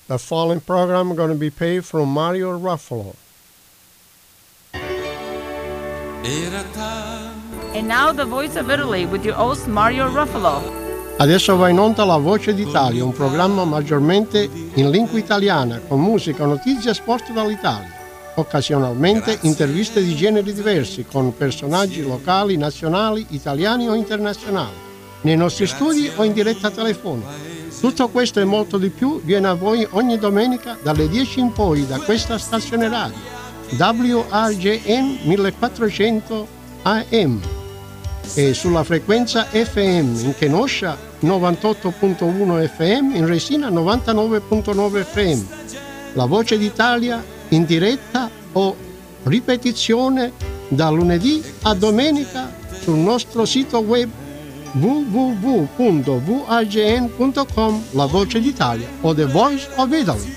The following program going to be paid from Mario Ruffalo. And now the Voice of Italy with your host Mario Ruffalo. Adesso va in onda La Voce d'Italia, un programma maggiormente in lingua italiana, con musica, notizie e sport dall'Italia. Occasionalmente interviste di generi diversi, con personaggi locali, nazionali, italiani o internazionali, nei nostri studi o in diretta telefonica. Tutto questo e molto di più viene a voi ogni domenica dalle 10 in poi da questa stazione radio, WRJN 1400 AM, e sulla frequenza FM in Kenosha 98.1 FM, in Resina 99.9 FM. La Voce d'Italia in diretta o ripetizione da lunedì a domenica sul nostro sito web www.vrjn.com, La Voce d'Italia o The Voice of Italy.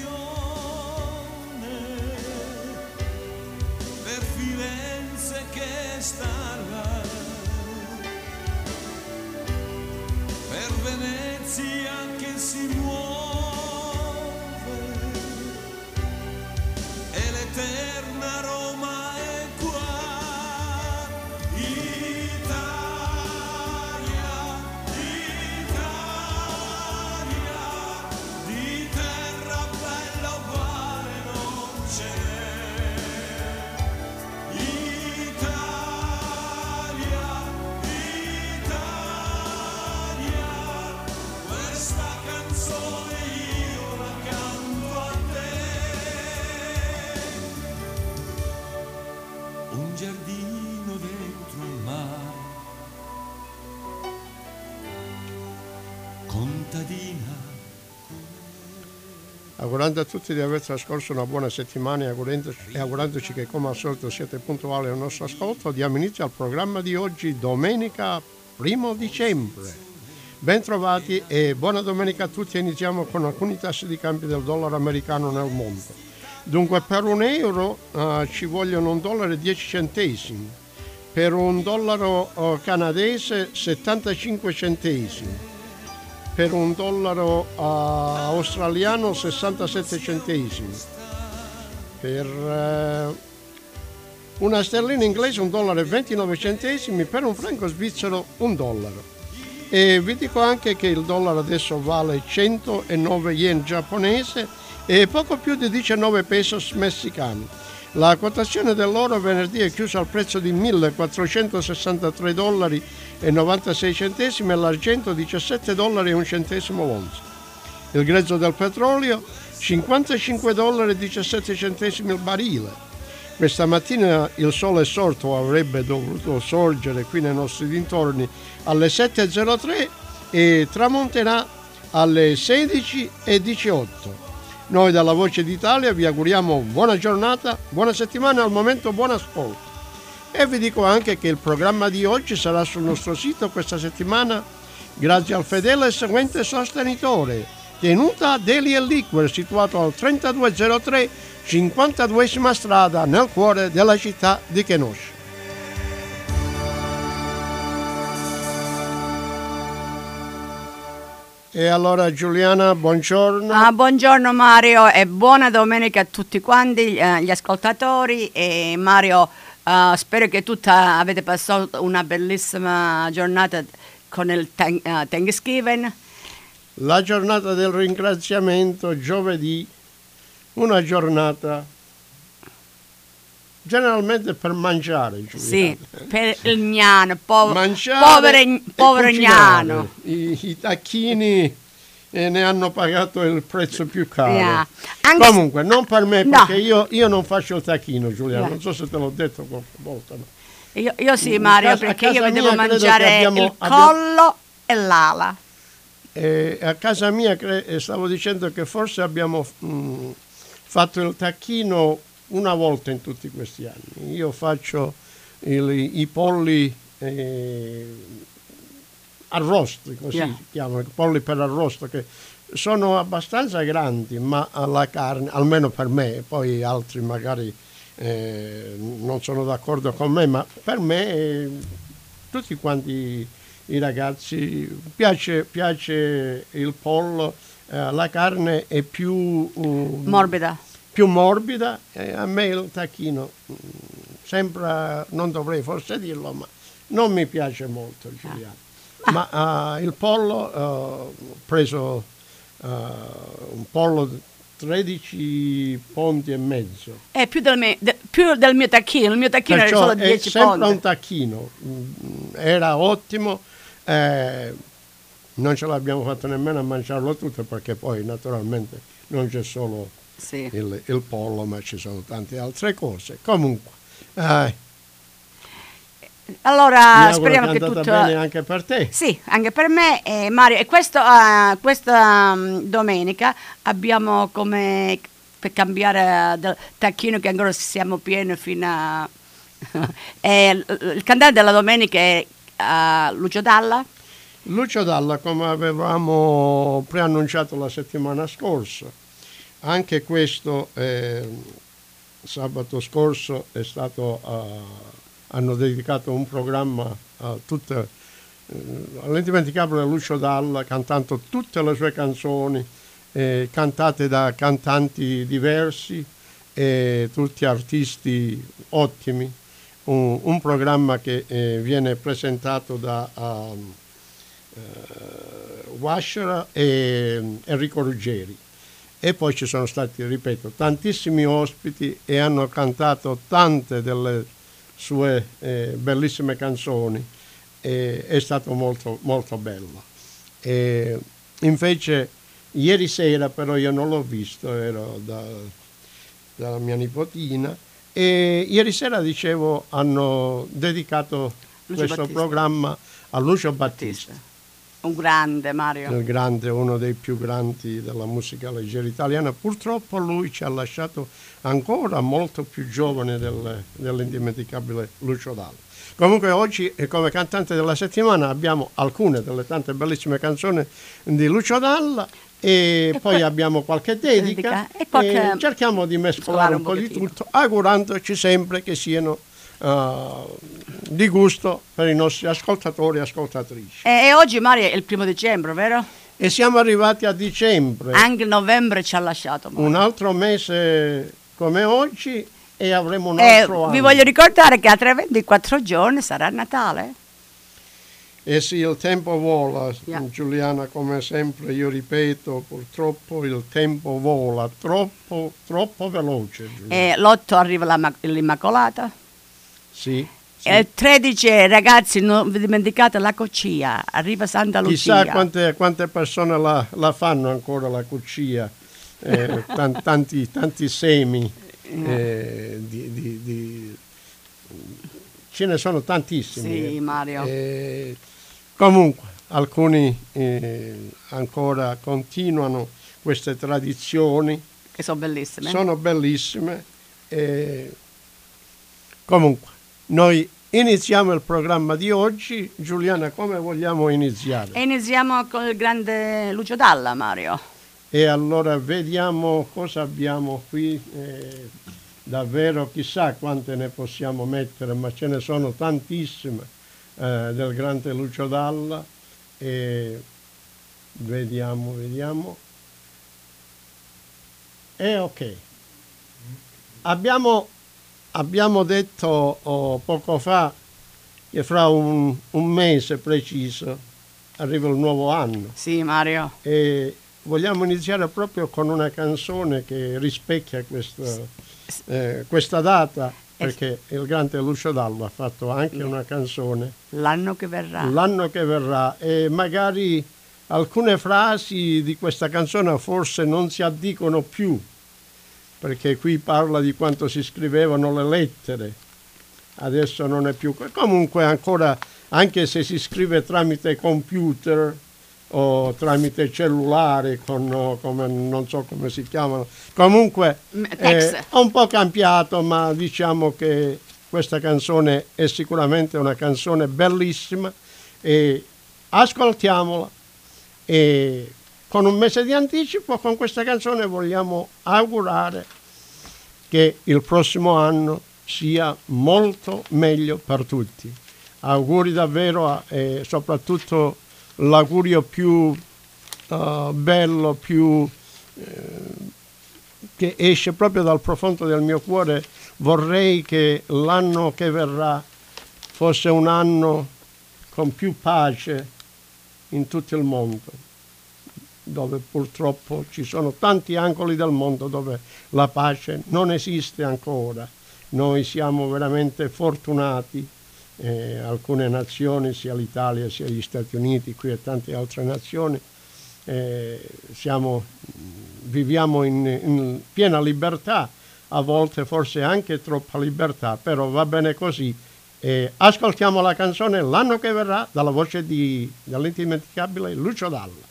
Augurando a tutti di aver trascorso una buona settimana e augurandoci che come al solito siete puntuali al nostro ascolto, diamo inizio al programma di oggi, domenica 1 dicembre. Ben trovati e buona domenica a tutti. Iniziamo con alcuni tassi di cambio del dollaro americano nel mondo. Dunque, per un euro ci vogliono $1,10, per un dollaro canadese 75 centesimi, per un dollaro australiano 67 centesimi, per una sterlina inglese $1,29, per un franco svizzero $1. E vi dico anche che il dollaro adesso vale 109 yen giapponese e poco più di 19 pesos messicani. La quotazione dell'oro venerdì è chiusa al prezzo di $1.463,96 e l'argento $17,01 l'onza. Il grezzo del petrolio $55,17 il barile. Questa mattina il sole è sorto, avrebbe dovuto sorgere qui nei nostri dintorni alle 7:03 e tramonterà alle 16:18. Noi dalla Voce d'Italia vi auguriamo buona giornata, buona settimana, al momento buon ascolto. E vi dico anche che il programma di oggi sarà sul nostro sito questa settimana grazie al fedele e seguente sostenitore, Tenuta Deli & Liquor, situato al 3203 52esima strada nel cuore della città di Kenosha. E allora Giuliana, buongiorno. Buongiorno Mario e buona domenica a tutti quanti gli ascoltatori. E Mario, spero che tutti avete passato una bellissima giornata con il Thanksgiving. La giornata del ringraziamento, giovedì, una giornata generalmente per mangiare, Giuliana. Sì, per il gnano, povero gnano. I tacchini ne hanno pagato il prezzo più caro. Yeah. Comunque, non per me, perché io non faccio il tacchino, Giuliana. Non so se te l'ho detto qualche volta. No. Io sì, Mario, perché io mi devo mangiare il collo e l'ala. A casa mia stavo dicendo che forse abbiamo fatto il tacchino una volta in tutti questi anni. Io faccio i polli arrosti, così si chiamano, i polli per arrosto, che sono abbastanza grandi, ma la carne, almeno per me, poi altri magari non sono d'accordo con me, ma per me tutti quanti i ragazzi piace il pollo la carne è più Morbida. più morbida, e a me il tacchino sembra, non dovrei forse dirlo, ma non mi piace molto, Giuliano. Ma il pollo, ho preso un pollo 13 ponti e mezzo. È più del mio tacchino, il mio tacchino era Perciò solo 10 è sempre ponti. un tacchino, era ottimo, non ce l'abbiamo fatto nemmeno a mangiarlo tutto, perché poi naturalmente non c'è solo Sì. il pollo, ma ci sono tante altre cose. Comunque, Allora, mi auguro speriamo che che è andata tutto... bene anche per te. Sì, anche per me, Mario. E questa domenica abbiamo come per cambiare del tacchino, che ancora siamo pieni fino a... il cantante della domenica è Lucio Dalla. Lucio Dalla, come avevamo preannunciato la settimana scorsa, anche questo sabato scorso è stato... hanno dedicato un programma all'indimenticabile Lucio Dalla, cantando tutte le sue canzoni, cantate da cantanti diversi, tutti artisti ottimi. Un programma che viene presentato da Washer e Enrico Ruggeri. E poi ci sono stati, ripeto, tantissimi ospiti e hanno cantato tante delle sue bellissime canzoni, è stato molto, molto bello. Invece ieri sera, però io non l'ho visto, ero dalla mia nipotina, e ieri sera, dicevo, hanno dedicato Lucio questo Battista. programma a Lucio Battista. Un grande, Mario. Il grande, uno dei più grandi della musica leggera italiana. Purtroppo lui ci ha lasciato ancora molto più giovane dell'indimenticabile Lucio Dalla. Comunque oggi, come cantante della settimana, abbiamo alcune delle tante bellissime canzoni di Lucio Dalla e poi abbiamo qualche dedica e qualche... cerchiamo di mescolare un po' di pochettino. tutto, augurandoci sempre che siano di gusto per i nostri ascoltatori e ascoltatrici. E oggi, Mario, è il 1° dicembre, vero? E siamo arrivati a dicembre, Anche novembre ci ha lasciato, Mario. un altro mese come oggi, e avremo un altro anno. Vi voglio ricordare che tra 24 giorni sarà Natale. Eh sì, il tempo vola, Yeah. Giuliana, come sempre io ripeto, purtroppo il tempo vola, troppo, troppo veloce, Giuliana. E l'8 arriva l'Immacolata. Sì, sì. E il 13, ragazzi, non vi dimenticate la Cocia, arriva Santa Lucia. Chissà quante persone la fanno ancora la cuccia, tanti semi, ce ne sono tantissimi. Sì, Mario. Comunque, alcuni ancora continuano queste tradizioni. Che sono bellissime. Sono bellissime. Comunque, noi iniziamo il programma di oggi. Giuliana, come vogliamo iniziare? E iniziamo con il grande Lucio Dalla, Mario. E allora vediamo cosa abbiamo qui. Davvero chissà quante ne possiamo mettere, ma ce ne sono tantissime del grande Lucio Dalla. E vediamo. E ok. Abbiamo detto poco fa che fra un mese preciso arriva il nuovo anno. Sì, Mario. E vogliamo iniziare proprio con una canzone che rispecchia questa data, perché il grande Lucio Dalla ha fatto anche una canzone, L'anno che verrà. L'anno che verrà, e magari alcune frasi di questa canzone forse non si addicono più, perché qui parla di quanto si scrivevano le lettere, adesso non è più. Comunque ancora, anche se si scrive tramite computer o tramite cellulare, come non so come si chiamano, comunque è un po' cambiato, ma diciamo che questa canzone è sicuramente una canzone bellissima, e ascoltiamola. E con un mese di anticipo, con questa canzone vogliamo augurare che il prossimo anno sia molto meglio per tutti. Auguri davvero, e soprattutto l'augurio più bello, più che esce proprio dal profondo del mio cuore. Vorrei che l'anno che verrà fosse un anno con più pace in tutto il mondo, dove purtroppo ci sono tanti angoli del mondo dove la pace non esiste ancora. Noi siamo veramente fortunati, alcune nazioni, sia l'Italia sia gli Stati Uniti, qui e tante altre nazioni, viviamo in piena libertà, a volte forse anche troppa libertà, però va bene così. Ascoltiamo la canzone L'anno che verrà dalla voce dell'indimenticabile Lucio Dalla.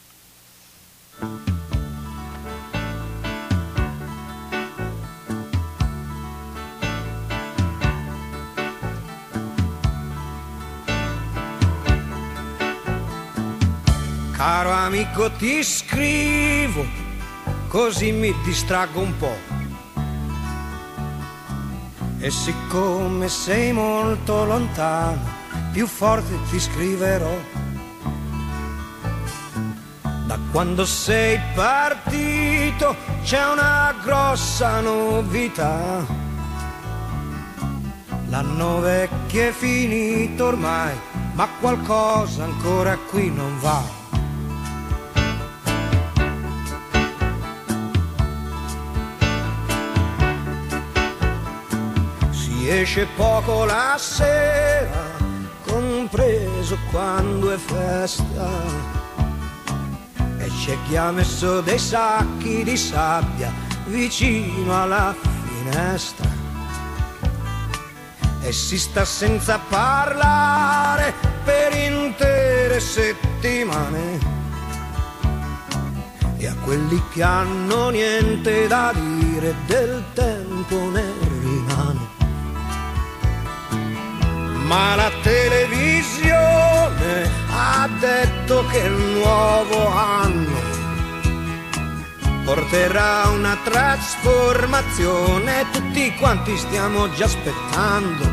Caro amico, ti scrivo, così mi distraggo un po'. E siccome sei molto lontano, più forte ti scriverò. Da quando sei partito c'è una grossa novità. L'anno vecchio è finito ormai, ma qualcosa ancora qui non va. Esce poco la sera, compreso quando è festa, e c'è chi ha messo dei sacchi di sabbia vicino alla finestra, e si sta senza parlare per intere settimane, e a quelli che hanno niente da dire del tempo ne rimane. Ma la televisione ha detto che il nuovo anno porterà una trasformazione, tutti quanti stiamo già aspettando.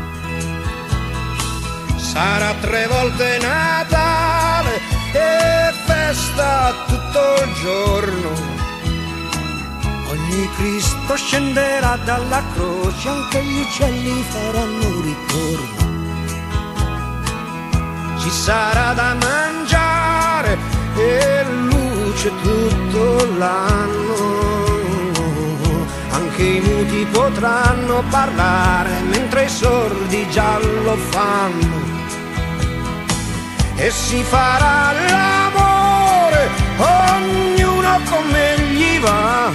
Sarà 3 volte Natale e festa tutto il giorno. Ogni Cristo scenderà dalla croce, anche gli uccelli faranno ritorno. Ci sarà da mangiare e luce tutto l'anno. Anche i muti potranno parlare mentre i sordi già lo fanno. E si farà l'amore, ognuno come gli va.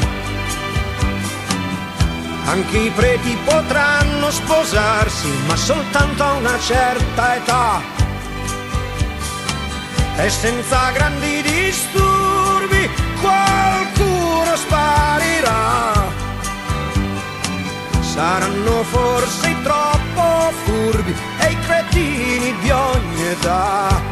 Anche i preti potranno sposarsi, ma soltanto a una certa età. E senza grandi disturbi qualcuno sparirà. Saranno forse i troppo furbi e i cretini di ogni età.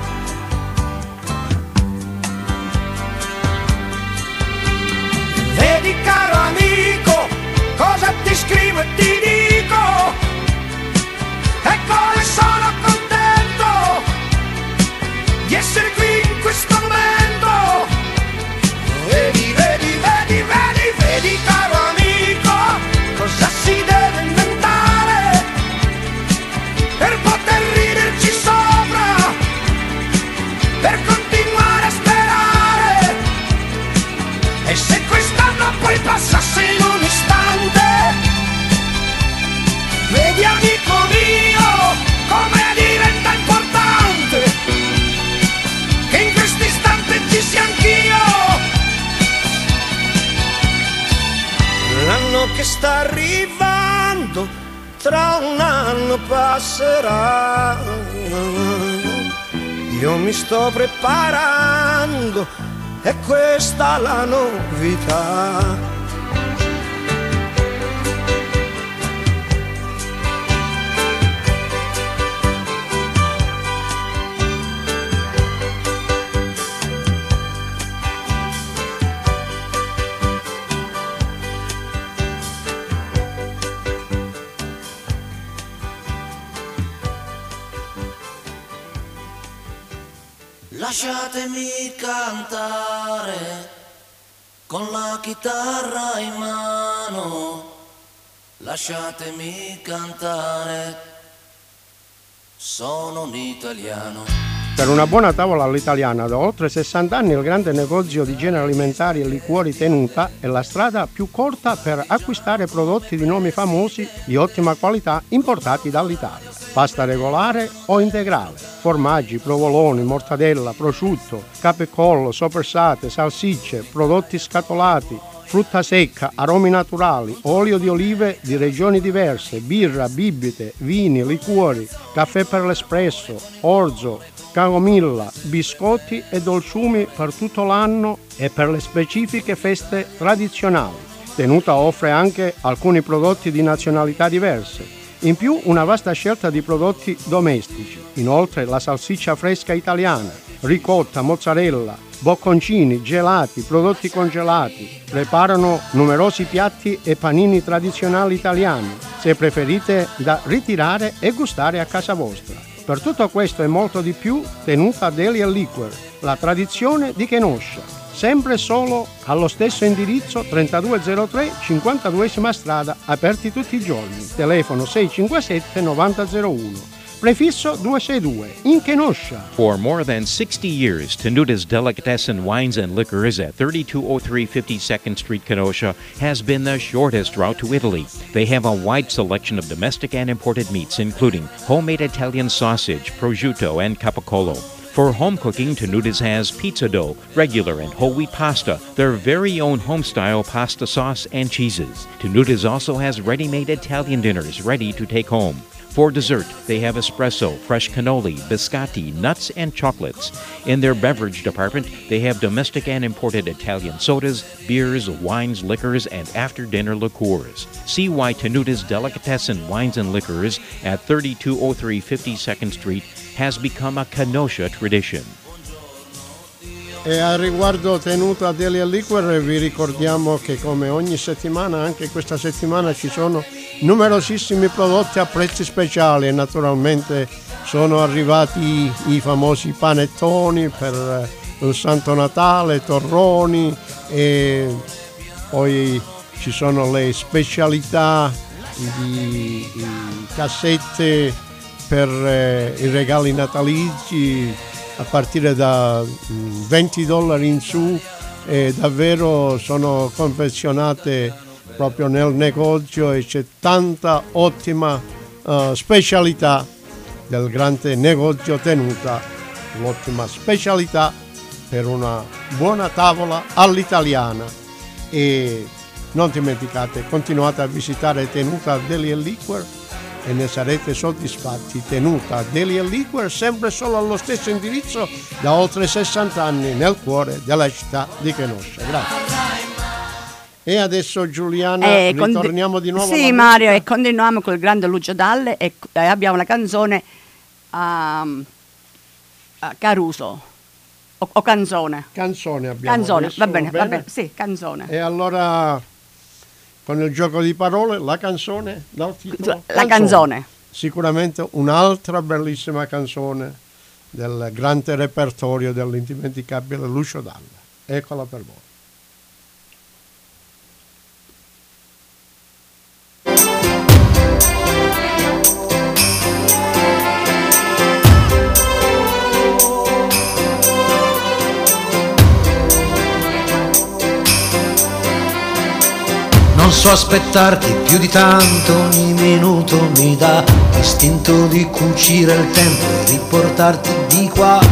Vedi caro amico, cosa ti scrivo e ti dico, e come sono contento di essere qui in questo momento. Vedi, vedi, vedi, vedi, vedi caro amico, cosa si deve inventare per poter riderci sopra, per continuare a sperare. E se quest'anno poi passasse in un istante, vedi amico mio come diventa importante che in questo istante ci sia anch'io. L'anno che sta arrivando tra un anno passerà. Io mi sto preparando, è questa la novità. Lasciatemi cantare con la chitarra in mano, lasciatemi cantare, sono un italiano. Per una buona tavola all'italiana, da oltre 60 anni il grande negozio di generi alimentari e liquori Tenuta è la strada più corta per acquistare prodotti di nomi famosi di ottima qualità importati dall'Italia. Pasta regolare o integrale, formaggi, provoloni, mortadella, prosciutto, capecollo, soppressate, salsicce, prodotti scatolati, frutta secca, aromi naturali, olio di olive di regioni diverse, birra, bibite, vini, liquori, caffè per l'espresso, orzo, camomilla, biscotti e dolciumi per tutto l'anno e per le specifiche feste tradizionali. Tenuta offre anche alcuni prodotti di nazionalità diverse. In più una vasta scelta di prodotti domestici. Inoltre la salsiccia fresca italiana, ricotta, mozzarella, bocconcini, gelati, prodotti congelati. Preparano numerosi piatti e panini tradizionali italiani, se preferite da ritirare e gustare a casa vostra. Per tutto questo e molto di più, Tenuta Deli & Liquor, la tradizione di Kenosha. Sempre solo allo stesso indirizzo 3203 52esima strada, aperti tutti i giorni. Telefono 657 9001. Prefisso 262 in Kenosha. For more than 60 years, Tenuta's Delicatessen Wines and Liquors at 3203 52nd Street, Kenosha, has been the shortest route to Italy. They have a wide selection of domestic and imported meats, including homemade Italian sausage, prosciutto, and capicola. For home cooking, Tenuta's has pizza dough, regular and whole wheat pasta, their very own home-style pasta sauce, and cheeses. Tenuta's also has ready-made Italian dinners ready to take home. For dessert, they have espresso, fresh cannoli, biscotti, nuts, and chocolates. In their beverage department, they have domestic and imported Italian sodas, beers, wines, liquors, and after-dinner liqueurs. See why Tenuta's Delicatessen Wines and Liquors at 3203 52nd Street has become a Kenosha tradition. E a riguardo Tenuta Deli & Liquor vi ricordiamo che come ogni settimana, anche questa settimana ci sono numerosissimi prodotti a prezzi speciali e naturalmente sono arrivati i famosi panettoni per il Santo Natale, torroni, e poi ci sono le specialità di cassette per i regali natalizi a partire da $20 in su, e davvero sono confezionate proprio nel negozio e c'è tanta ottima specialità del grande negozio Tenuta, l'ottima specialità per una buona tavola all'italiana. E non dimenticate, continuate a visitare Tenuta Deli & Liquor e ne sarete soddisfatti. Tenuta Deli & Liquor, sempre solo allo stesso indirizzo da oltre 60 anni nel cuore della città di Kenosha. Grazie. E adesso Giuliana ritorniamo di nuovo. Sì, Mario, e continuiamo col grande Lucio Dalle e abbiamo una canzone a Caruso o canzone. Canzone abbiamo. Canzone, va bene, sì, canzone. E allora con il gioco di parole, la canzone dal titolo La canzone. Sicuramente un'altra bellissima canzone del grande repertorio dell'indimenticabile Lucio Dalla. Eccola per voi. Non so aspettarti più di tanto, ogni minuto mi dà l'istinto di cucire il tempo e riportarti di qua.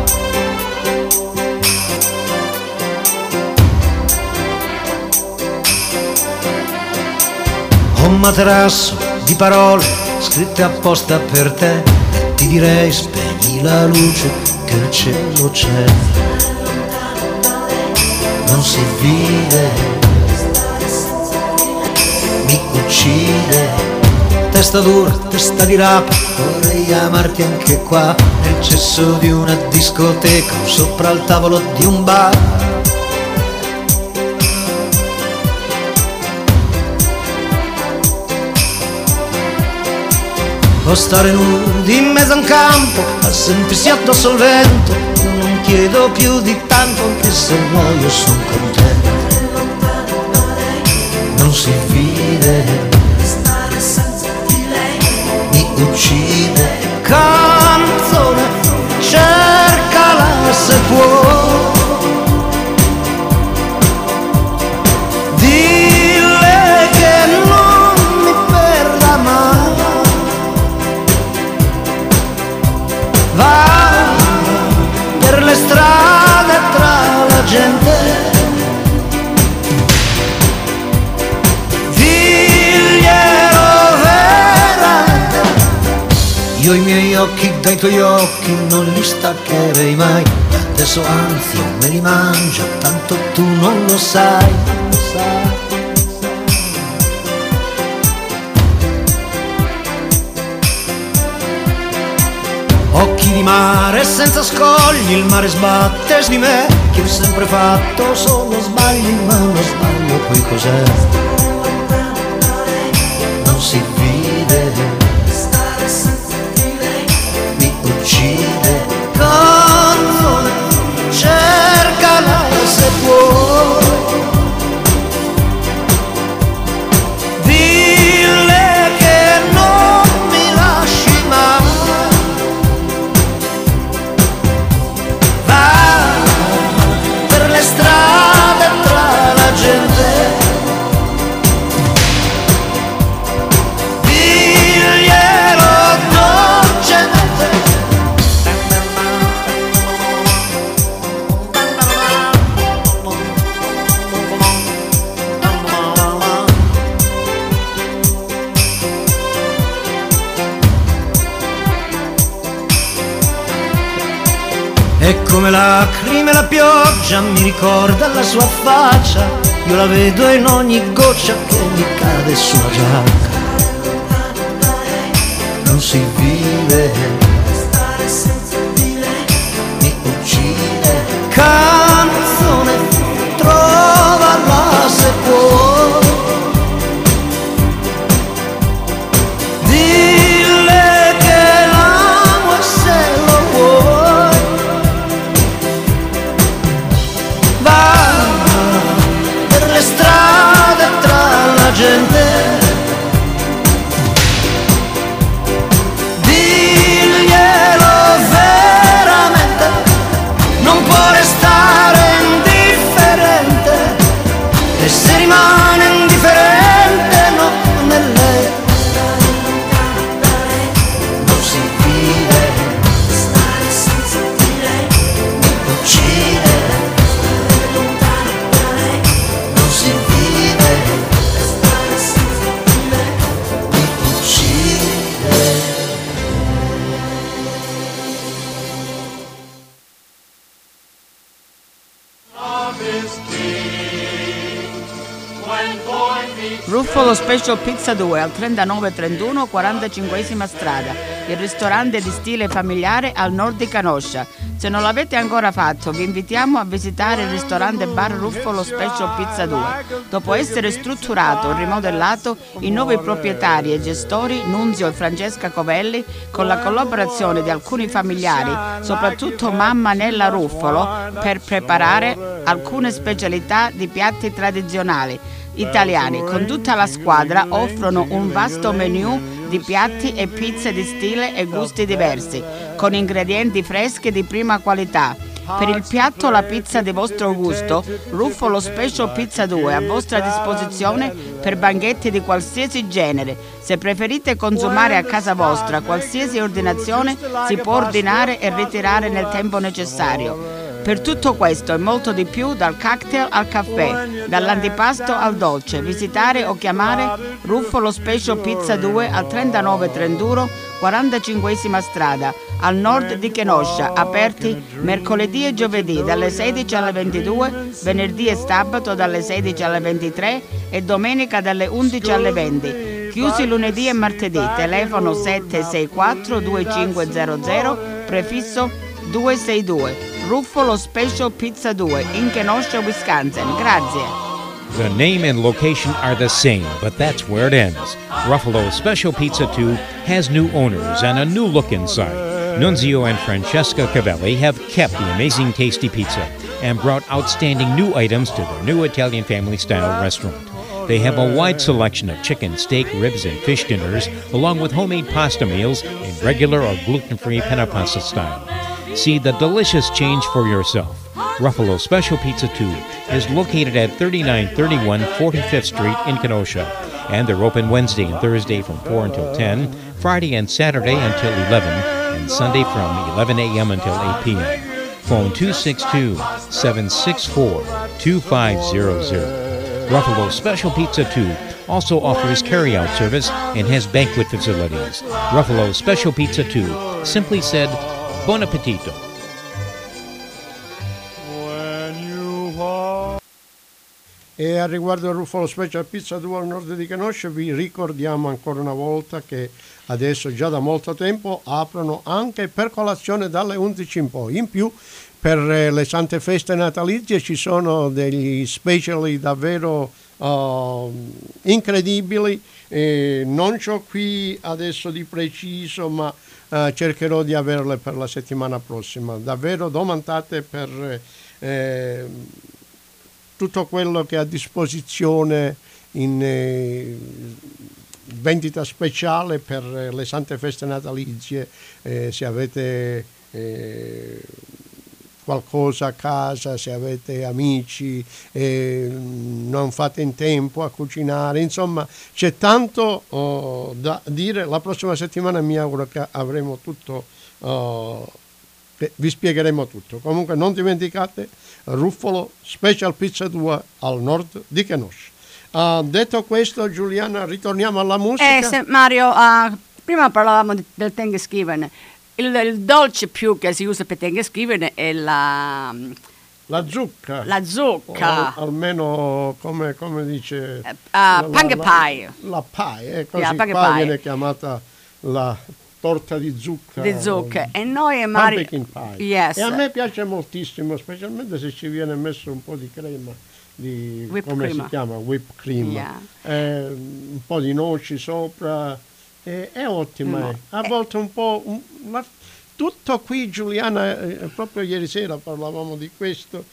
Ho un materasso di parole scritte apposta per te e ti direi spegni la luce che il cielo c'è. Non si vive, mi uccide, testa dura, testa di rapa, vorrei amarti anche qua, nel cesso di una discoteca o sopra il tavolo di un bar. O stare nudi in mezzo a un campo, a sentirsi addosso al vento, in un chiedo più di tanto, anche se muoio son contento. Non si vive, stare senza di lei mi uccide. Canzone, cercala se può, dille che non mi perda mai. Va per le strade tra la gente, io i miei occhi dai tuoi occhi non li staccherei mai. Adesso anzi io me li mangio, tanto tu non lo sai. Occhi di mare senza scogli, il mare sbatte su di me, che ho sempre fatto solo sbagli, ma uno sbaglio poi cos'è? Non si vive, uccide. Canzone, cercala se puoi, dille che non mi lasci mai. Va per le strade tra la gente, diglielo dolcemente. E come lacrime la pioggia mi ricorda la sua faccia, io la vedo in ogni goccia che mi cade sulla giacca. Non si vive, stare senza di lei mi uccide. Canzone, trovala se puoi, dille che l'amo e se lo vuoi. Va per le strade tra la gente, diglielo veramente, non può restare indifferente, e se rimane indifferente no, nelle non si vive, stare senza di lei mi uccide. Non si vive, stare senza di lei mi uccide. Ruffolo Special Pizza 2 al 3931 45esima strada, il ristorante di stile familiare al nord di Kenosha. Se non l'avete ancora fatto, vi invitiamo a visitare il ristorante bar Ruffolo Special Pizza 2. Dopo essere strutturato e rimodellato, i nuovi proprietari e gestori, Nunzio e Francesca Covelli, con la collaborazione di alcuni familiari, soprattutto mamma Nella Ruffolo, per preparare alcune specialità di piatti tradizionali italiani. Con tutta la squadra offrono un vasto menù di piatti e pizze di stile e gusti diversi, con ingredienti freschi di prima qualità. Per il piatto o la pizza di vostro gusto, Ruffolo Special Pizza 2 è a vostra disposizione per banchetti di qualsiasi genere. Se preferite consumare a casa vostra, qualsiasi ordinazione si può ordinare e ritirare nel tempo necessario. Per tutto questo e molto di più, dal cocktail al caffè, dall'antipasto al dolce, visitare o chiamare Ruffolo Special Pizza 2 al 3931 45esima strada, al nord di Kenosha, aperti mercoledì e giovedì dalle 16 alle 22, venerdì e sabato dalle 16 alle 23 e domenica dalle 11 alle 20. Chiusi lunedì e martedì, telefono 764 2500, prefisso 262. Ruffolo Special Pizza 2 in Kenosha, Wisconsin. Grazie. The name and location are the same, but that's where it ends. Ruffalo Special Pizza 2 has new owners and a new look inside. Nunzio and Francesca Cavelli have kept the amazing tasty pizza and brought outstanding new items to their new Italian family-style restaurant. They have a wide selection of chicken, steak, ribs, and fish dinners, along with homemade pasta meals in regular or gluten-free penna pasta style. See the delicious change for yourself. Ruffalo Special Pizza 2 is located at 3931 45th Street in Kenosha, and they're open Wednesday and Thursday from 4 until 10, Friday and Saturday until 11, and Sunday from 11 a.m. until 8 p.m. Phone 262-764-2500. Ruffalo Special Pizza 2 also offers carry-out service and has banquet facilities. Ruffalo Special Pizza 2, simply said, buon appetito. E a riguardo del Ruffalo Special Pizza 2 al nord di Kenosha vi ricordiamo ancora una volta che adesso già da molto tempo aprono anche per colazione dalle 11 in poi. In più per le sante feste natalizie ci sono degli speciali davvero incredibili, non c'ho qui adesso di preciso, ma cercherò di averle per la settimana prossima. Davvero domandate per tutto quello che è a disposizione in vendita speciale per le sante feste natalizie, se avete qualcosa a casa, se avete amici, non fate in tempo a cucinare, insomma c'è tanto da dire. La prossima settimana mi auguro che avremo tutto, che vi spiegheremo tutto. Comunque non dimenticate Ruffalo Special Pizza 2 al nord di Kenosha. Detto questo, Giuliana, ritorniamo alla musica. Mario, prima parlavamo del Thanksgiving. Il dolce più che si usa per Thanksgiving è la zucca. La zucca. Almeno come dice pumpkin pie. La pie, così Yeah, qua pie. viene chiamata la torta di zucca. Di zucca. E noi e Mario. Pumpkin pie. Yes. E a me piace moltissimo, specialmente se ci viene messo un po' di crema. Di Whipped come cream. si chiama? Whipped cream. Yeah. Un po' di noci sopra. È ottima. No. A volte un po'. Tutto qui, Giuliana, proprio ieri sera parlavamo di questo.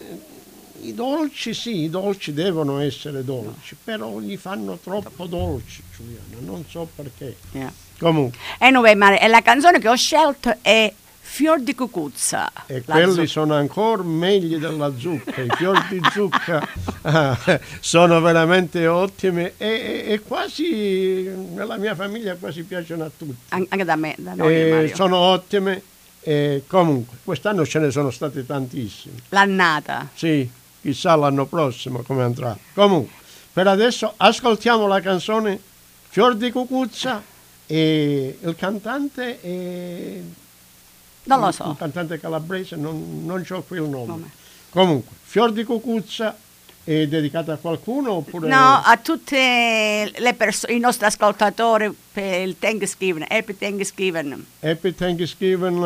I dolci, sì, i dolci devono essere dolci, però li fanno troppo dolci, Giuliana, non so perché. Yeah. Comunque. Anyway, Mario, e la canzone che ho scelto è Fior di cucuzza. E quelli sono ancora meglio della zucca, i fiori di zucca sono veramente ottimi e quasi, nella mia famiglia quasi piacciono a tutti. Anche da me, da noi, Mario. Sono ottime, comunque, quest'anno ce ne sono state tantissime. L'annata. Sì, chissà l'anno prossimo come andrà. Comunque, per adesso ascoltiamo la canzone Fior di cucuzza e il cantante è... Non lo so. Un cantante calabrese, non c'ho qui il nome. Comunque, Fior di cucuzza è dedicata a qualcuno oppure... No, a tutte le persone, i nostri ascoltatori per il Thanksgiving, Happy Thanksgiving. Happy Thanksgiving,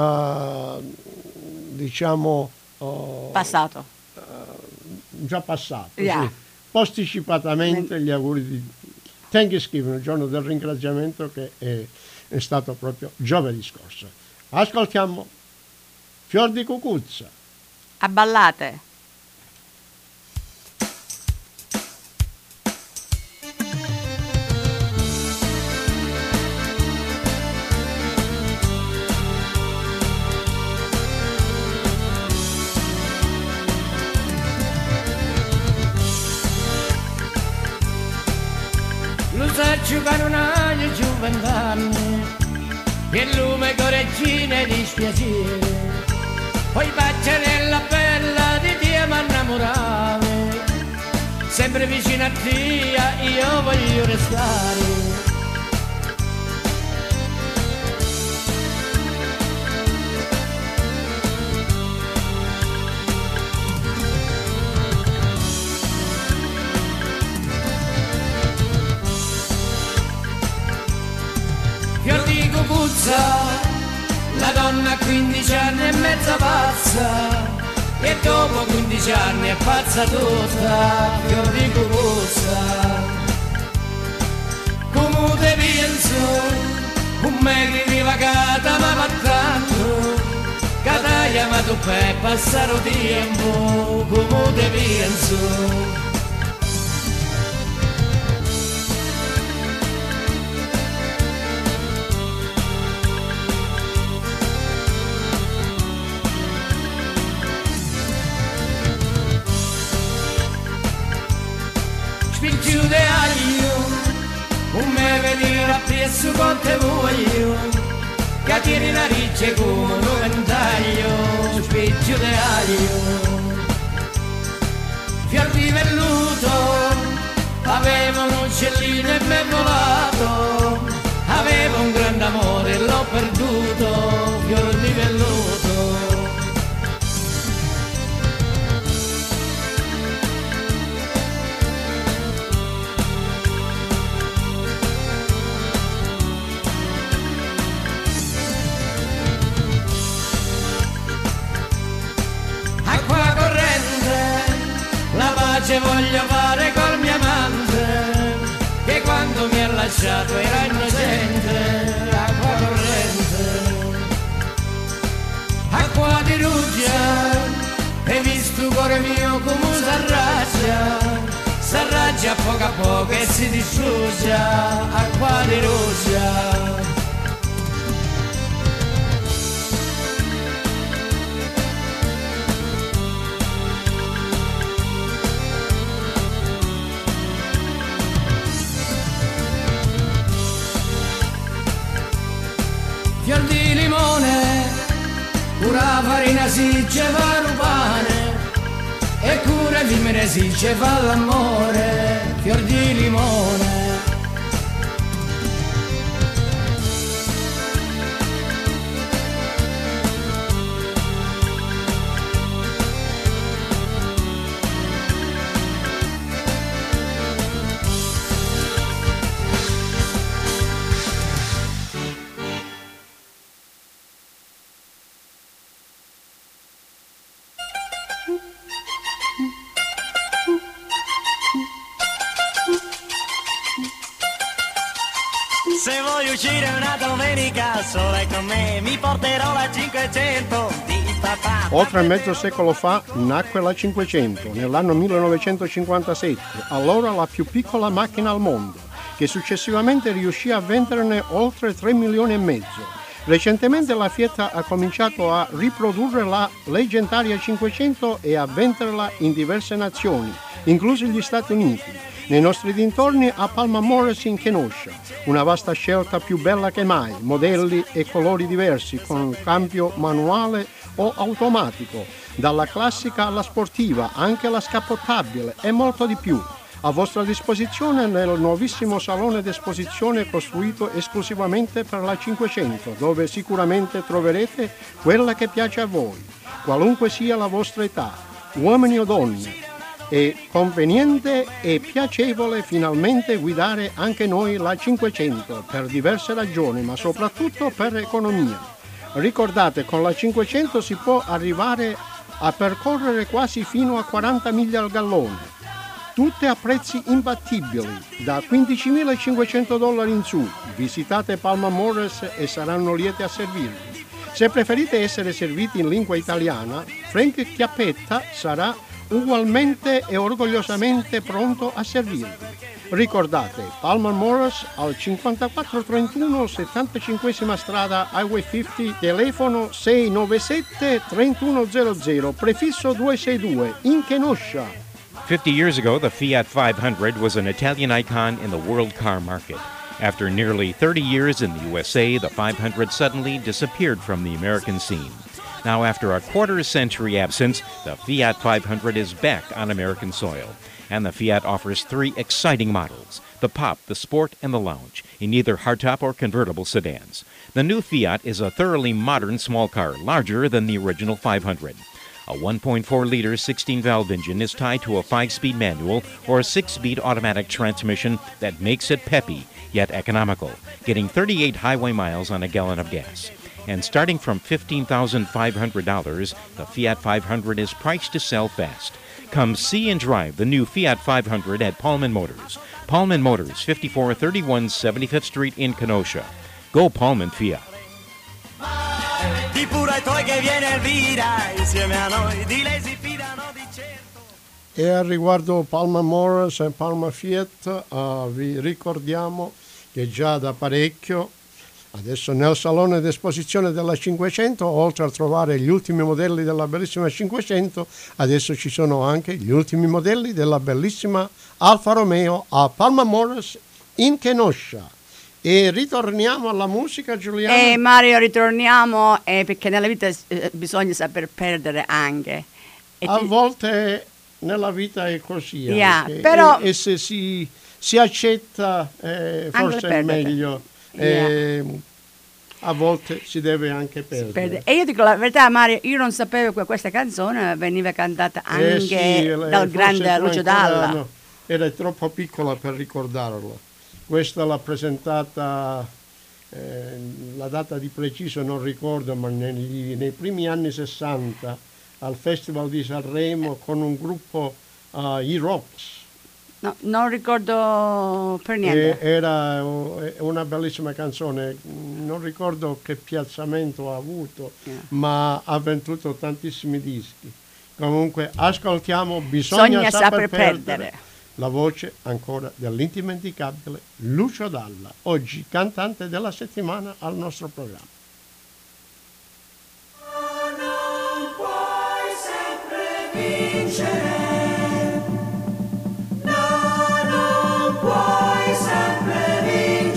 diciamo... Passato. Già passato, Yeah. sì. Posticipatamente gli auguri di Thanksgiving, il giorno del ringraziamento che è stato proprio giovedì scorso. Ascoltiamo Fior di cucuzza. A ballate. Lo sa giocare un anno giù 20 anni, che lume correggine di spiacere, poi baciarella bella di te m'annamorare, sempre vicino a te io voglio restare. Fior di cucuzza, la donna a 15 anni e mezza pazza, e dopo 15 anni è pazza tutta. Fior di cucuzza, come te penso, un me che rivagata ma per passare il tempo come te penso. Spingiude aglio, un me venire appresso con te voglio, che tieni la riccia come un ventaglio. Spingiude aglio, fior di velluto, avevo un uccellino e m'è volato, avevo un grande amore e l'ho perduto, fior di velluto. Pace voglio fare col mio amante, che quando mi ha lasciato era innocente. Acqua corrente, acqua di ruggia, hai visto cuore mio come s'arraggia a poco e si distrugge. Acqua di ruggia. Fior di limone, cura farina si ce fa un pane, e cura di mene si ce fa l'amore. Fior di limone. Se vuoi uscire una domenica sola con me, mi porterò la 500 di papà. Oltre mezzo secolo fa nacque la 500, nell'anno 1957, allora la più piccola macchina al mondo, che successivamente riuscì a venderne oltre 3 milioni e mezzo. Recentemente la Fiat ha cominciato a riprodurre la leggendaria 500 e a venderla in diverse nazioni, inclusi gli Stati Uniti. Nei nostri dintorni a Palma Morris in Kenosha, una vasta scelta più bella che mai, modelli e colori diversi con cambio manuale o automatico, dalla classica alla sportiva, anche la scappottabile e molto di più. A vostra disposizione nel nuovissimo salone d'esposizione costruito esclusivamente per la 500, dove sicuramente troverete quella che piace a voi, qualunque sia la vostra età, uomini o donne. È conveniente e piacevole finalmente guidare anche noi la 500 per diverse ragioni, ma soprattutto per economia. Ricordate, con la 500 si può arrivare a percorrere quasi fino a 40 miglia al gallone, tutte a prezzi imbattibili, da $15.500 in su. Visitate Palma Morris e saranno lieti a servirvi. Se preferite essere serviti in lingua italiana, Frank Chiappetta sarà ugualmente e orgogliosamente pronto a servirvi. Ricordate, Palma Morris al 5431 75esima strada Highway 50, telefono 697-3100, prefisso 262, in Kenosha. 50 years ago, the Fiat 500 was an Italian icon in the world car market. After nearly 30 years in the USA, the 500 suddenly disappeared from the American scene. Now, after a quarter-century absence, the Fiat 500 is back on American soil. And the Fiat offers 3 exciting models, the Pop, the Sport, and the Lounge, in either hardtop or convertible sedans. The new Fiat is a thoroughly modern small car, larger than the original 500. A 1.4-liter 16-valve engine is tied to a 5-speed manual or a 6-speed automatic transmission that makes it peppy, yet economical, getting 38 highway miles on a gallon of gas. And starting from $15,500, the Fiat 500 is priced to sell fast. Come see and drive the new Fiat 500 at Paulman Motors. Paulman Motors, 5431 75th Street in Kenosha. Go Paulman Fiat. Di pure ai tuoi che viene Elvira, insieme a noi di lei si fidano di certo. E a riguardo Palma Morris e Palma Fiat, vi ricordiamo che già da parecchio, adesso nel salone d'esposizione della 500, oltre a trovare gli ultimi modelli della bellissima 500, adesso ci sono anche gli ultimi modelli della bellissima Alfa Romeo a Palma Morris in Kenosha. E ritorniamo alla musica, Giuliana. Mario, ritorniamo perché nella vita bisogna saper perdere anche. A volte nella vita è così, però e se si accetta forse è meglio. A volte si deve anche perdere. E io dico la verità, Mario, io non sapevo che questa canzone veniva cantata anche dal grande Lucio Dalla. No, era troppo piccola per ricordarlo. Questa l'ha presentata, la data di preciso non ricordo, ma nei primi anni 60 al Festival di Sanremo con un gruppo, i Rocks. No, non ricordo per niente. Era una bellissima canzone, non ricordo che piazzamento ha avuto, ma ha venduto tantissimi dischi. Comunque ascoltiamo Bisogna saper perdere. La voce ancora dell'indimenticabile Lucio Dalla, oggi cantante della settimana al nostro programma. Non puoi sempre vincere. Non puoi sempre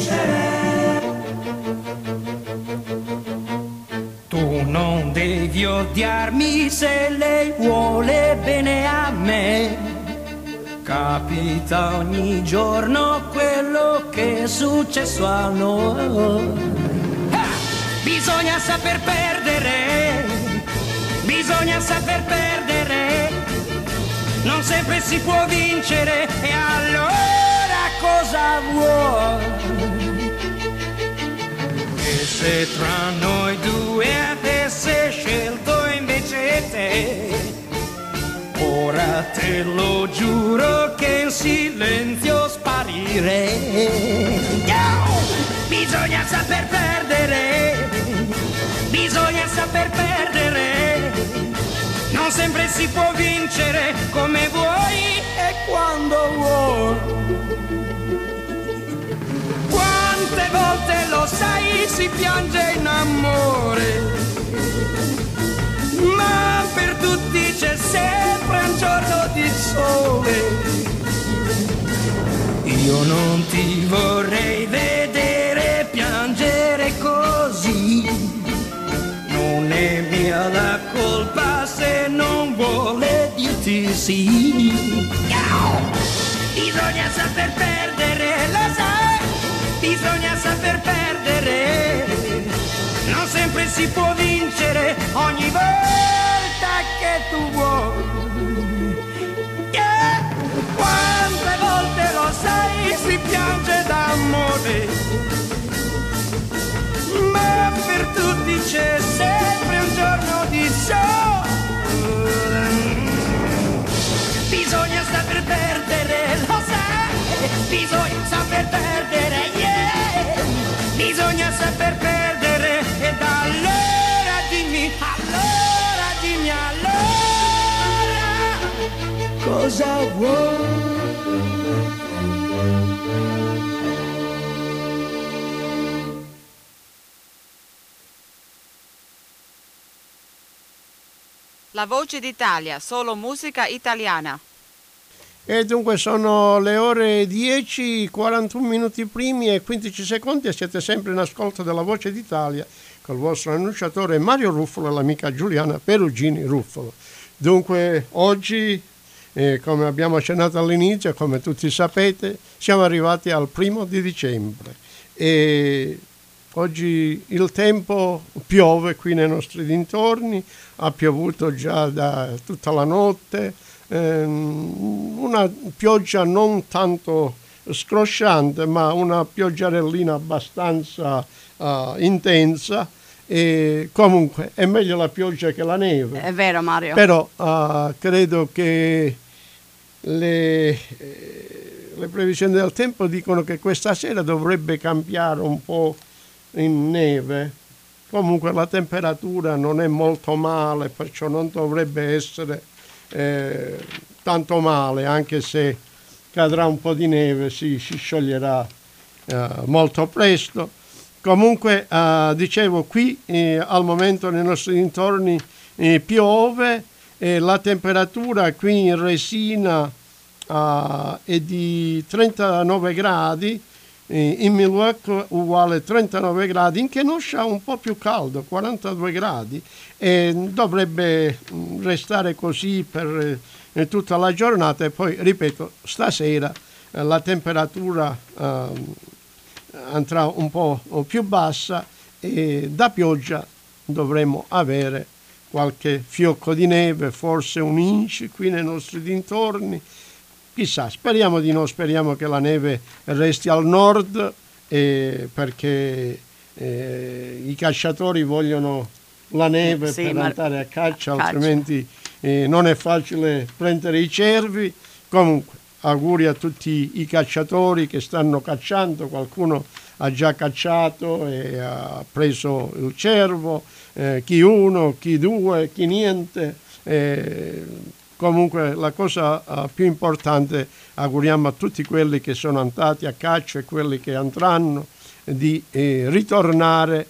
vincere. Tu non devi odiarmi se lei vuole bene a me. Capita ogni giorno quello che è successo a noi. Bisogna saper perdere, bisogna saper perdere. Non sempre si può vincere, e allora cosa vuoi? E se tra noi due avesse scelto invece te, ora te lo giuro che in silenzio sparirei. Bisogna saper perdere, bisogna saper perdere. Non sempre si può vincere come vuoi e quando vuoi. Quante volte lo sai si piange in amore, ma per tutti c'è sempre un giorno di sole. Io non ti vorrei vedere piangere così, non è mia la colpa se non vuole dirti sì. Bisogna saper perdere, lo sai, bisogna saper perdere. Non sempre si può vincere ogni volta che tu vuoi. Quante volte lo sai si piange d'amore, ma per tutti c'è sempre un giorno di sole. Bisogna saper perdere, lo sai, bisogna saper perdere, yeah. Bisogna saper perdere, ed allora dimmi, cosa vuoi? La Voce d'Italia, solo musica italiana. E dunque sono le ore 10, 41 minuti primi e 15 secondi e siete sempre in ascolto della Voce d'Italia col vostro annunciatore Mario Ruffolo e l'amica Giuliana Perugini Ruffolo. Dunque oggi, come abbiamo accennato all'inizio, come tutti sapete, siamo arrivati al 1° di dicembre e oggi il tempo piove qui nei nostri dintorni, ha piovuto già da tutta la notte, una pioggia non tanto scrosciante, ma una pioggerellina abbastanza intensa, e comunque è meglio la pioggia che la neve. È vero, Mario. Però credo che le previsioni del tempo dicono che questa sera dovrebbe cambiare un po' in neve, comunque la temperatura non è molto male, perciò non dovrebbe essere tanto male, anche se cadrà un po' di neve, si scioglierà molto presto. Comunque dicevo, qui al momento nei nostri dintorni piove, la temperatura qui in Resina è di 39 gradi, in Milwaukee uguale 39 gradi, in Kenosha un po' più caldo, 42 gradi, e dovrebbe restare così per tutta la giornata. E poi, ripeto, stasera la temperatura andrà un po' più bassa e da pioggia dovremo avere qualche fiocco di neve, forse un inch qui nei nostri dintorni. Chissà, speriamo di no, speriamo che la neve resti al nord, perché i cacciatori vogliono la neve per andare a caccia, altrimenti non è facile prendere i cervi. Comunque, auguri a tutti i cacciatori che stanno cacciando, qualcuno ha già cacciato e ha preso il cervo, chi uno, chi due, chi niente. Comunque la cosa più importante, auguriamo a tutti quelli che sono andati a caccia e quelli che andranno di ritornare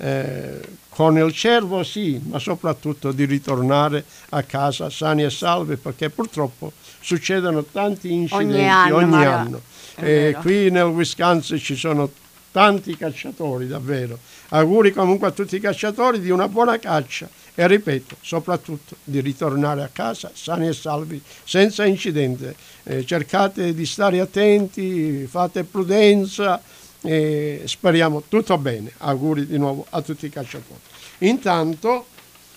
con il cervo, sì, ma soprattutto di ritornare a casa sani e salvi, perché purtroppo succedono tanti incidenti ogni anno. Qui nel Wisconsin ci sono tanti cacciatori, davvero. Auguri comunque a tutti i cacciatori di una buona caccia e, ripeto, soprattutto di ritornare a casa sani e salvi, senza incidente. Cercate di stare attenti, fate prudenza e speriamo tutto bene. Auguri di nuovo a tutti i cacciatori. Intanto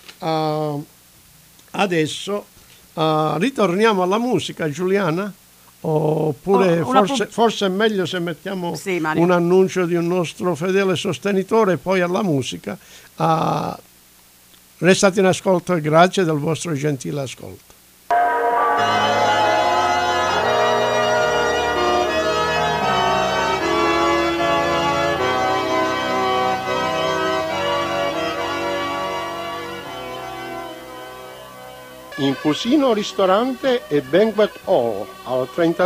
adesso ritorniamo alla musica, Giuliana? Oppure forse è meglio se mettiamo un annuncio di un nostro fedele sostenitore e poi alla musica. Restate in ascolto e grazie del vostro gentile ascolto. Infusino ristorante e banquet hall al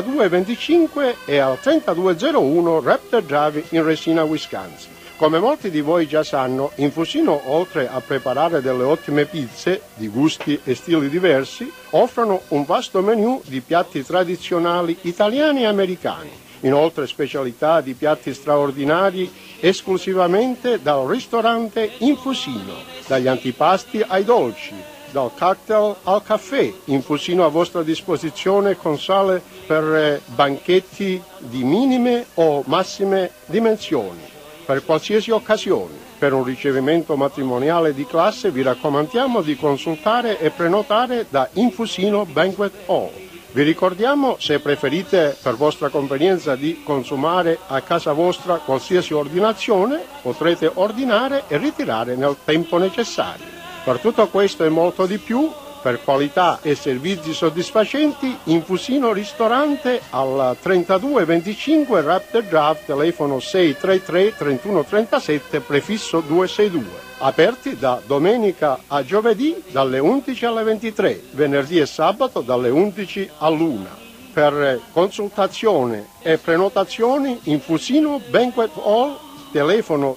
3225 e al 3201 Raptor Drive in Resina, Wisconsin. Come molti di voi già sanno, Infusino, oltre a preparare delle ottime pizze di gusti e stili diversi, offrono un vasto menù di piatti tradizionali italiani e americani. Inoltre specialità di piatti straordinari esclusivamente dal ristorante Infusino, dagli antipasti ai dolci, dal cocktail al caffè. Infusino a vostra disposizione con sale per banchetti di minime o massime dimensioni, per qualsiasi occasione. Per un ricevimento matrimoniale di classe vi raccomandiamo di consultare e prenotare da Infusino Banquet Hall. Vi ricordiamo, se preferite per vostra convenienza di consumare a casa vostra qualsiasi ordinazione, potrete ordinare e ritirare nel tempo necessario. Per tutto questo e molto di più, per qualità e servizi soddisfacenti, Infusino ristorante al 3225 Raptor Drive, telefono 633 3137, prefisso 262. Aperti da domenica a giovedì dalle 11 alle 23, venerdì e sabato dalle 11 all'1. Per consultazione e prenotazioni, Infusino Banquet Hall, telefono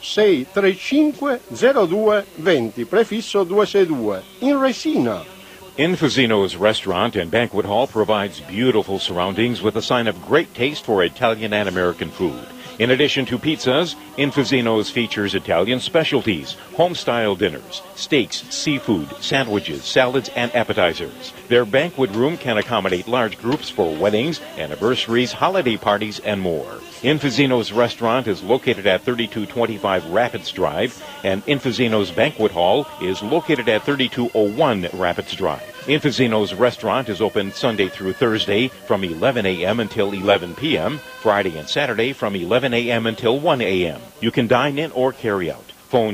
635 02 20, prefisso 262, in Resina. Infusino's restaurant and banquet hall provides beautiful surroundings with a sign of great taste for Italian and American food. In addition to pizzas, Infusino's features Italian specialties, home-style dinners, steaks, seafood, sandwiches, salads, and appetizers. Their banquet room can accommodate large groups for weddings, anniversaries, holiday parties, and more. Infusino's restaurant is located at 3225 Rapids Drive, and Infusino's banquet hall is located at 3201 Rapids Drive. Infusino's restaurant is open Sunday through Thursday from 11 a.m. until 11 p.m., Friday and Saturday from 11 a.m. until 1 a.m. You can dine in or carry out. Phone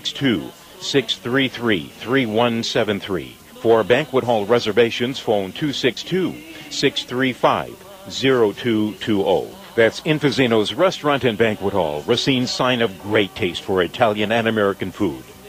262-633-3173. For banquet hall reservations, phone 262-635-0220. That's Infusino's Restaurant and Banquet Hall, Racine's sign of great taste for Italian and American food.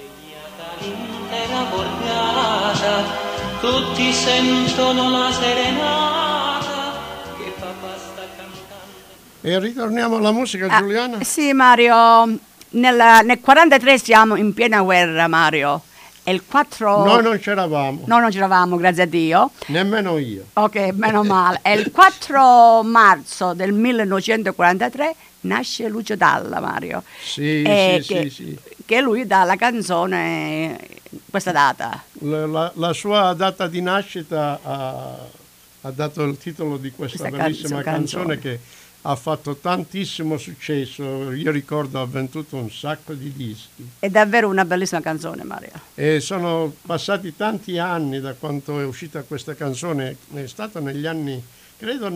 tutti sentono la serenata che papà sta cantando. E ritorniamo alla musica, Giuliana? Sì, Mario, nel 1943 siamo in piena guerra, Mario. E il 4... Noi non c'eravamo. Noi non c'eravamo, grazie a Dio. Nemmeno io. Ok, meno male. E il 4 marzo del 1943 nasce Lucio Dalla, Mario. Sì, sì. Che lui dà la canzone questa data. La sua data di nascita ha dato il titolo di questa bellissima canzone che ha fatto tantissimo successo. Io ricordo ha venduto un sacco di dischi. È davvero una bellissima canzone, Mario. E sono passati tanti anni da quando è uscita questa canzone. È stato negli anni, credo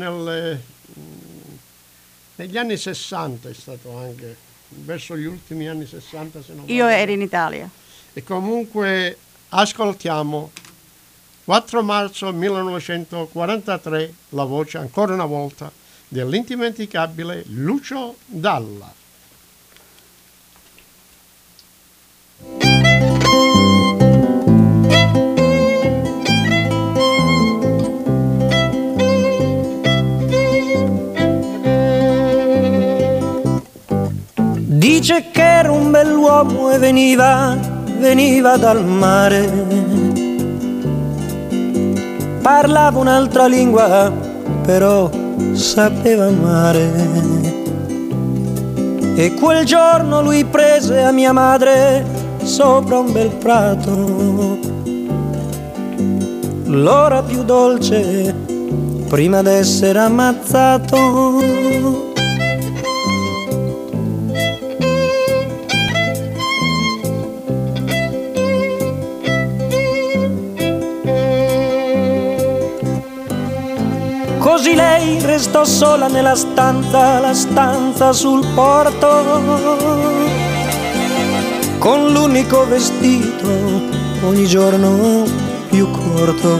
negli anni 60 è stato anche, verso gli ultimi anni 60 se non Io ero in Italia. E comunque ascoltiamo 4 marzo 1943 la voce ancora una volta dell'indimenticabile Lucio Dalla. Dice che era un bell'uomo e veniva dal mare. Parlava un'altra lingua, però sapeva amare. E quel giorno lui prese a mia madre sopra un bel prato l'ora più dolce prima d'essere ammazzato. Così lei restò sola nella stanza, la stanza sul porto, con l'unico vestito ogni giorno più corto.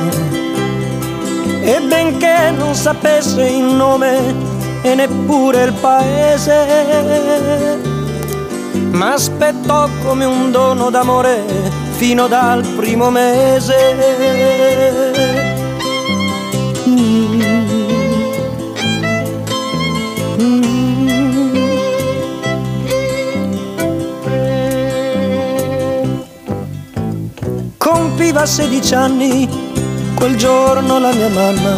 E benché non sapesse il nome e neppure il paese, m'aspettò come un dono d'amore fino dal primo mese. Compiva 16 anni quel giorno la mia mamma.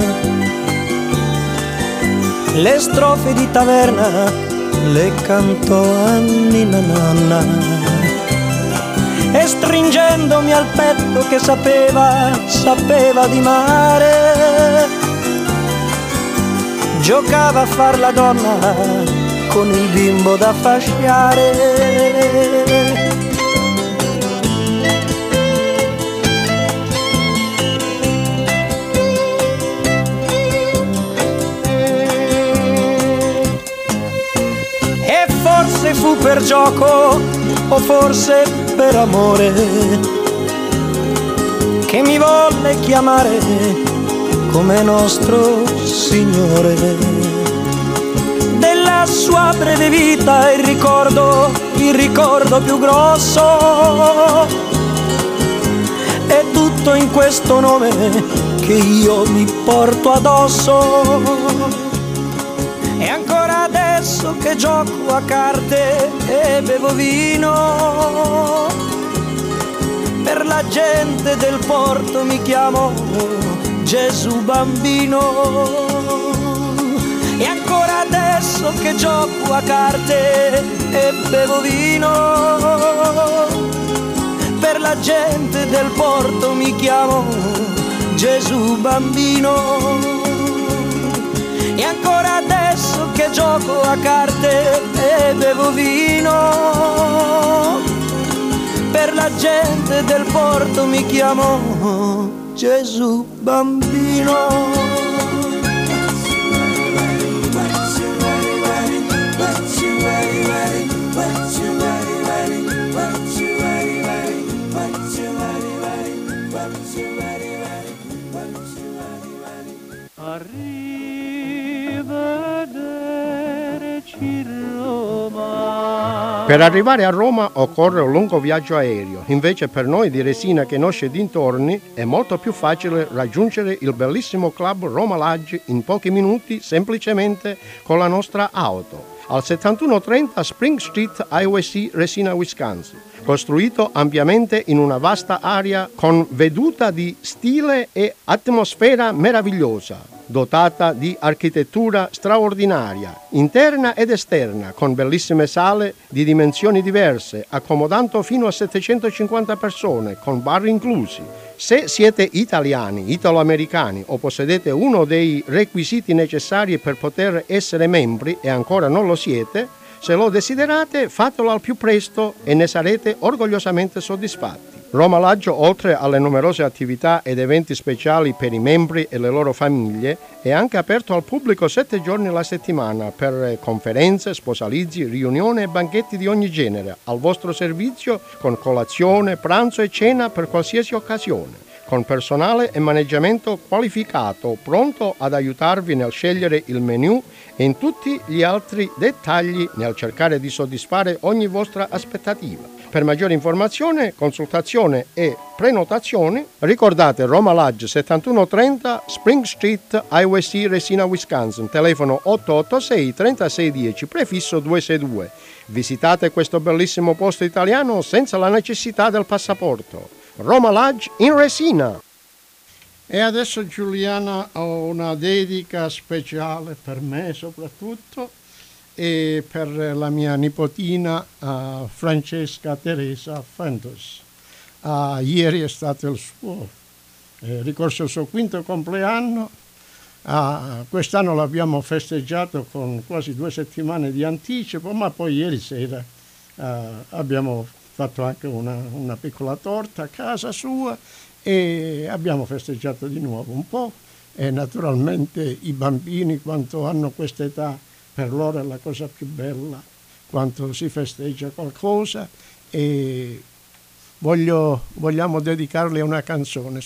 Le strofe di taverna le cantò a Ninna Nanna. E stringendomi al petto che sapeva di mare, giocava a far la donna con il bimbo da fasciare. E forse fu per gioco o forse per amore che mi volle chiamare come nostro Signore. Della sua breve vita il ricordo più grosso è tutto in questo nome che io mi porto addosso. E ancora adesso che gioco a carte e bevo vino, per la gente del porto mi chiamo Gesù Bambino. E ancora adesso che gioco a carte e bevo vino, per la gente del porto mi chiamo Gesù Bambino. E ancora adesso che gioco a carte e bevo vino, per la gente del porto mi chiamo Gesù Bambino. Arrivederci Roma. Per arrivare a Roma occorre un lungo viaggio aereo, invece per noi di Resina che conosce i dintorni è molto più facile raggiungere il bellissimo club Roma Lodge in pochi minuti semplicemente con la nostra auto. Al 7130 Spring Street, Highway C, Resina, Wisconsin, costruito ampiamente in una vasta area con veduta di stile e atmosfera meravigliosa, dotata di architettura straordinaria, interna ed esterna, con bellissime sale di dimensioni diverse, accomodando fino a 750 persone, con bar inclusi. Se siete italiani, italo-americani o possedete uno dei requisiti necessari per poter essere membri e ancora non lo siete, se lo desiderate fatelo al più presto e ne sarete orgogliosamente soddisfatti. Roma Lodge, oltre alle numerose attività ed eventi speciali per i membri e le loro famiglie, è anche aperto al pubblico 7 giorni alla settimana per conferenze, sposalizi, riunioni e banchetti di ogni genere, al vostro servizio con colazione, pranzo e cena per qualsiasi occasione, con personale e maneggiamento qualificato, pronto ad aiutarvi nel scegliere il menù e in tutti gli altri dettagli nel cercare di soddisfare ogni vostra aspettativa. Per maggiore informazione, consultazione e prenotazioni, ricordate Roma Lodge 7130 Spring Street, Highway C, Resina, Wisconsin, telefono 886 3610, prefisso 262. Visitate questo bellissimo posto italiano senza la necessità del passaporto. Roma Lodge in Resina. E adesso, Giuliana, ho una dedica speciale per me soprattutto e per la mia nipotina Francesca Teresa Fentus. Ieri è stato il suo ricorso al suo 5° compleanno. Quest'anno l'abbiamo festeggiato con quasi 2 settimane di anticipo, ma poi ieri sera abbiamo fatto anche una piccola torta a casa sua e abbiamo festeggiato di nuovo un po'. E naturalmente i bambini, quando hanno questa età, per loro è la cosa più bella, quando si festeggia qualcosa, e vogliamo dedicarle una canzone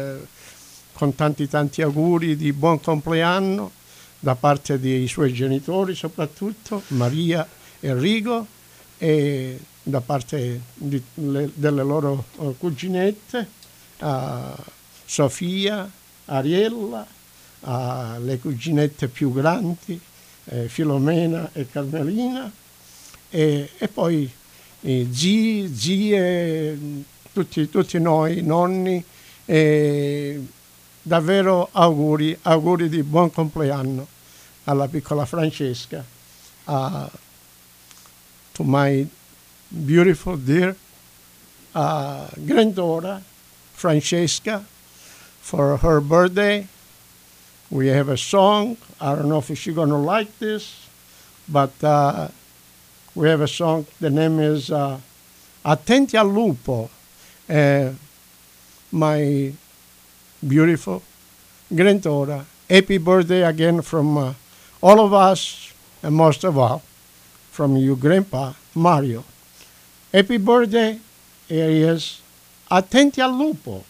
con tanti auguri di buon compleanno da parte dei suoi genitori, soprattutto Maria e Rigo, e da parte delle loro cuginette, Sofia, Ariella, le cuginette più grandi, Filomena e Carmelina, e poi zii, zie, tutti noi, nonni, davvero auguri di buon compleanno alla piccola Francesca, to my beautiful dear granddaughter Francesca, for her birthday. We have a song. I don't know if she's going to like this, but we have a song. The name is Attenti al lupo. My beautiful granddaughter, happy birthday again from all of us, and most of all, from you, Grandpa Mario. Happy birthday. Here he is. Attenti al lupo.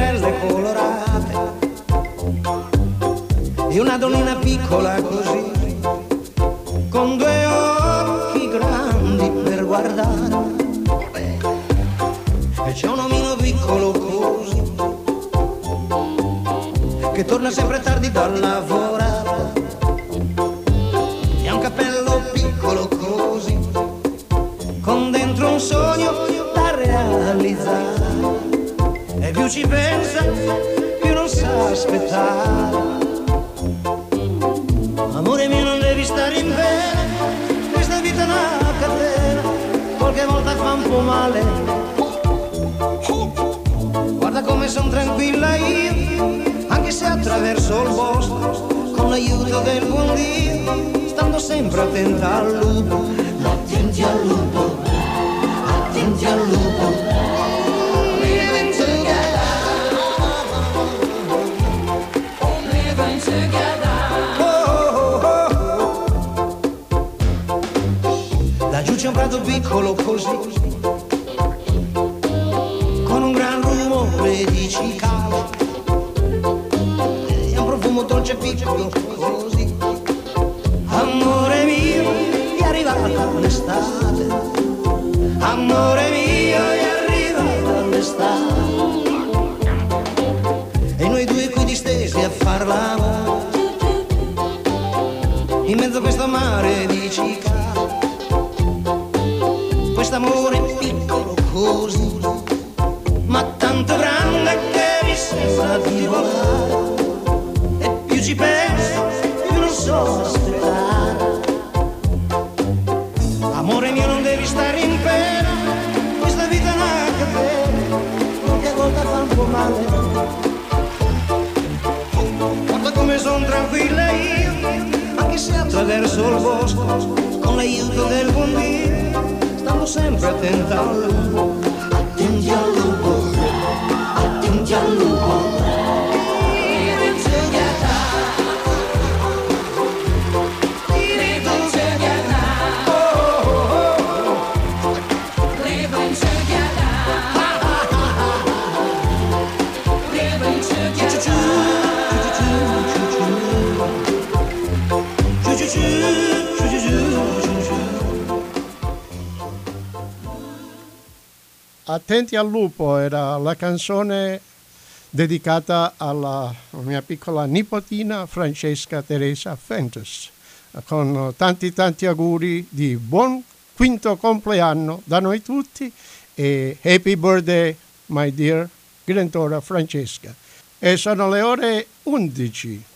E una donnina piccola così torna sempre tardi da lavorare e ha un cappello piccolo così, con dentro un sogno da realizzare, e più ci pensa più non sa aspettare. Amore mio, non devi stare in pena, questa vita è una catena, qualche volta fa un po' male. Guarda come son tranquilla io, anche se attraverso il bosco, con l'aiuto del buon Dio, stando sempre attenta al lupo. Attenti al lupo, attenti al lupo. Living together, living together. Laggiù c'è un prato piccolo così, con un gran rumore di cicale e un profumo dolce piccolo così. Amore mio, è arrivata l'estate, amore mio, è arrivata l'estate, e noi due qui distesi a far l'amore in mezzo a questo mare di cicale. Quest'amore piccolo così, ma tanto grande che mi sembra di volare, e più ci penso più non so aspettare. Amore mio, non devi stare in pena, questa vita è una catena, qualche volta fa un po' male. Guarda come son tranquilla io, anche se attraverso il bosco, con l'aiuto del buon Dio, stavo sempre attenta al lupo. Attenti al lupo, attenti al lupo. Living together, living together, living together, living Attenti al lupo era la canzone dedicata alla mia piccola nipotina Francesca Teresa Fentes, con tanti auguri di buon quinto compleanno da noi tutti e happy birthday my dear granddaughter Francesca. E sono le ore 11.